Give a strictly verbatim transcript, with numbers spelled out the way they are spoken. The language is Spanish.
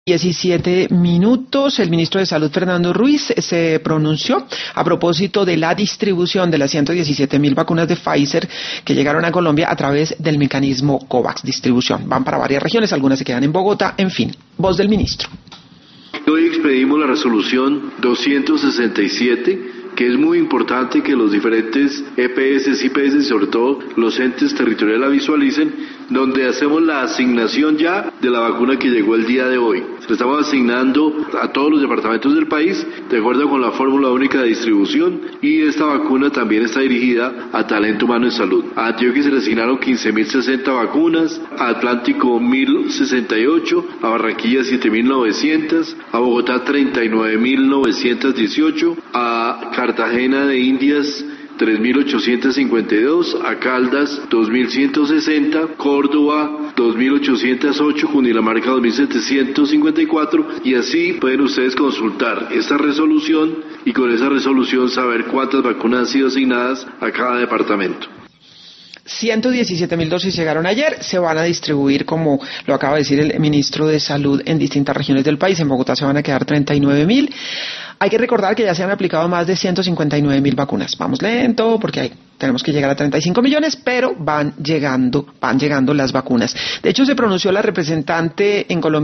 diecisiete minutos, el ministro de Salud, Fernando Ruiz, se pronunció a propósito de la distribución de las ciento diecisiete mil vacunas de Pfizer que llegaron a Colombia a través del mecanismo COVAX distribución. Van para varias regiones, algunas se quedan en Bogotá, en fin. Voz del ministro. Hoy expedimos la resolución doscientos sesenta y siete, que es muy importante que los diferentes E P S, I P S y sobre todo los entes territoriales la visualicen, donde hacemos la asignación ya de la vacuna que llegó el día de hoy. Se estamos asignando a todos los departamentos del país de acuerdo con la fórmula única de distribución, y esta vacuna también está dirigida a talento humano en salud. A Antioquia se le asignaron quince mil sesenta vacunas, a Atlántico mil sesenta y ocho, a Barranquilla siete mil novecientas, a Bogotá treinta y nueve mil novecientas dieciocho, a Cartagena de Indias tres mil ochocientos cincuenta y dos, a Caldas dos mil ciento sesenta, Córdoba dos mil ochocientos ocho, Cundinamarca dos mil setecientos cincuenta y cuatro, y así pueden ustedes consultar esta resolución y con esa resolución saber cuántas vacunas han sido asignadas a cada departamento. ciento diecisiete mil dosis llegaron ayer, se van a distribuir, como lo acaba de decir el ministro de Salud, en distintas regiones del país. En Bogotá se van a quedar treinta y nueve mil. Hay que recordar que ya se han aplicado más de ciento cincuenta y nueve mil vacunas. Vamos lento porque hay, tenemos que llegar a treinta y cinco millones, pero van llegando, van llegando las vacunas. De hecho, se pronunció la representante en Colombia